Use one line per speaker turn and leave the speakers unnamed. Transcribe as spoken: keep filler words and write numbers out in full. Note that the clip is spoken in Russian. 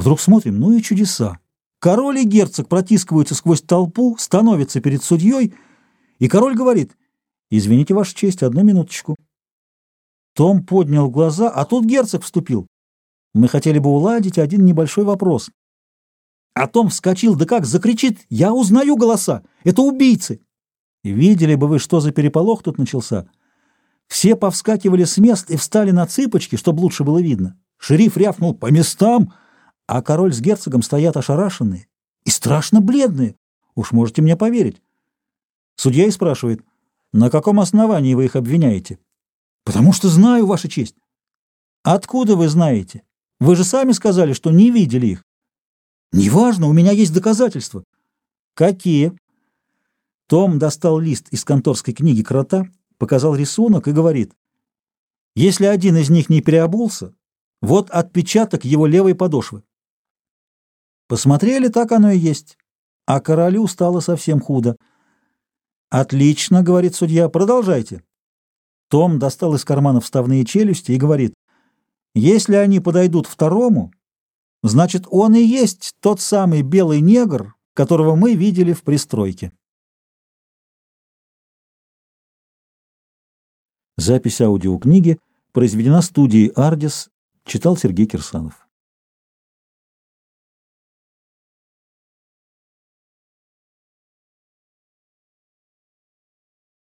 Вдруг смотрим, ну и чудеса. Король и герцог протискиваются сквозь толпу, становятся перед судьей, и король говорит: «Извините, Ваша честь, одну минуточку». Том поднял глаза, а тут герцог вступил. Мы хотели бы уладить один небольшой вопрос. А Том вскочил, да как закричит: «Я узнаю голоса! Это убийцы!» И видели бы вы, что за переполох тут начался. Все повскакивали с мест и встали на цыпочки, чтобы лучше было видно. Шериф рявкнул: «По местам!» А король с герцогом стоят ошарашенные и страшно бледные. Уж можете мне поверить. Судья и спрашивает: «На каком основании вы их обвиняете?» «Потому что знаю, Ваша честь». «Откуда вы знаете? Вы же сами сказали, что не видели их». «Неважно, у меня есть доказательства». «Какие?» Том достал лист из конторской книги крота, показал рисунок и говорит: «Если один из них не переобулся, вот отпечаток его левой подошвы». Посмотрели, так оно и есть. А королю стало совсем худо. «Отлично», — говорит судья, — «продолжайте». Том достал из кармана вставные челюсти и говорит: «Если они подойдут второму, значит, он и есть тот самый белый негр, которого мы видели в пристройке». Запись аудиокниги произведена студией «Ардис», читал Сергей Кирсанов.